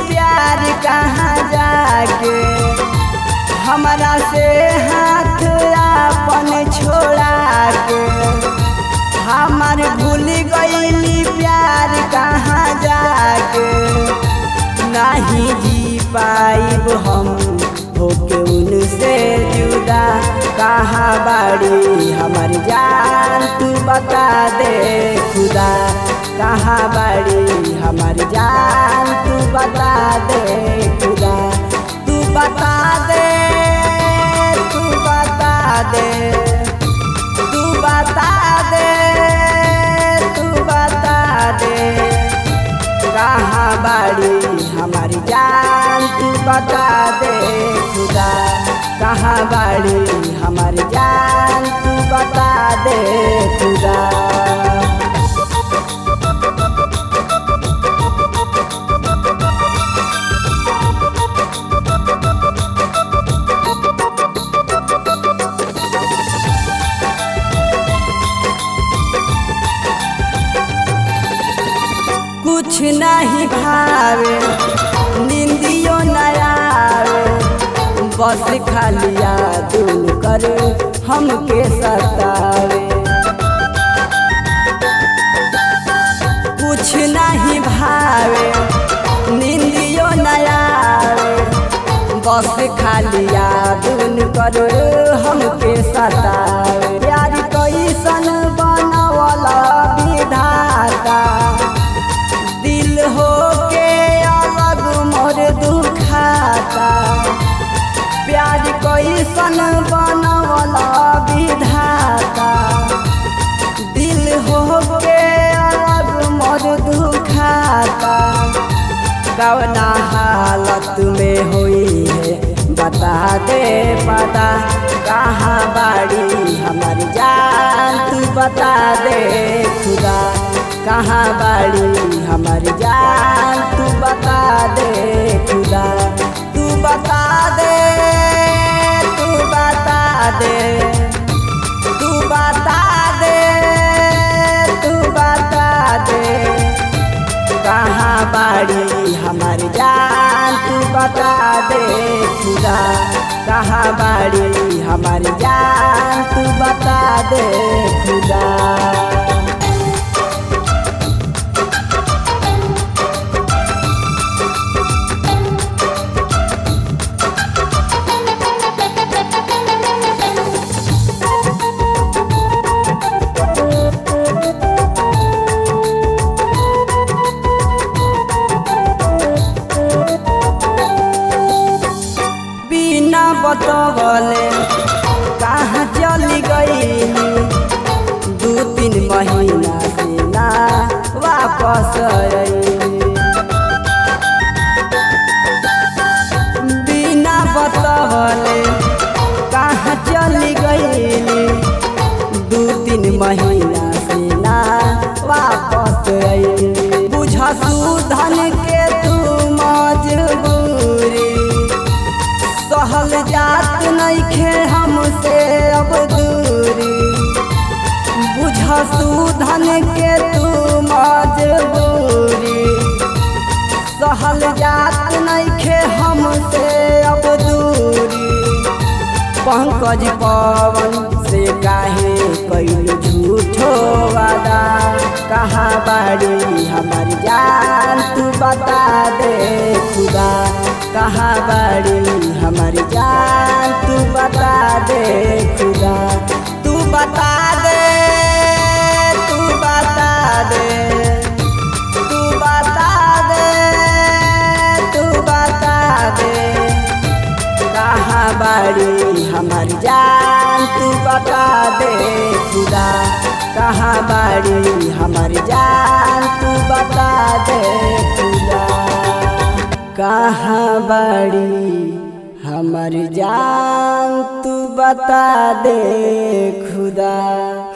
प्यार कहाँ जाके हमरा से हाथ अपन छोड़ा के। हमार भूल गईली प्यार कहाँ जाके नहीं जी पाइब हम होके उनसे जुदा। कहाँ बाड़ी हमारी जान तू बता दे खुदा। कहाँ बाड़ी हमारी जान तू बता दे खुदा। तू बता दे तू बता दे तू बता दे तू बता दे। कहाँ बाड़ी हमारी जान तू बता दे खुदा। कहाँ बाड़ी हमारी जान तू बता दे खुदा। कुछ नहीं भावे निंदियों न आवे बस खाली याद करे हमके सतावे। कुछ नहीं भावे निंदियों न आवे बस खाली याद करे हमके सतावे। प्यार कैसन बनवला विधाता दिल हो के अलग मोर दुखाता। प्यार कैसन बनवला विधाता दिल हो के अलग मोर दुखाता। कवना हालत में हुई है बता दे पता। कहाँ बाड़ी हमारी जान तू बता दे खुदा। कहाँ बाड़ी हमारी जान तू बता दे खुदा। तू बता दे तू बता दे तू बता दे तू बता दे। कहाँ बाड़ी हमारी जान तू बता दे खुदा। कहाँ बाड़ी हमारी जान तू बता दे खुदा। बिना बतवले कहाँ चली गईली 2-3 महीना से ना वापस आईली। बिना बतवले कहाँ चली गईली 2-3 महीना से ना वापस आईली। बुझा सुधन के तू मजबूरी सहल जात नइखे हमसे अब दूरी। बुझा सुधन के तू मजबूरी सहल जात नइखे हमसे अब दूरी। पंकज पवन से काहे कइलू झूठो वादा। कहाँ बाड़ी हमारी जान तू बता दे खुदा। कहाँ बाड़ी हमारी जान तू बता दे खुदा। तू बता दे तू बता दे तू बता दे तू बता दे। कहाँ बाड़ी हमारी जान तू बता दे खुदा। कहाँ बाड़ी हमारी जान तू बता दे खुदा। कहाँ बाड़ी हमारी जान तू बता दे खुदा।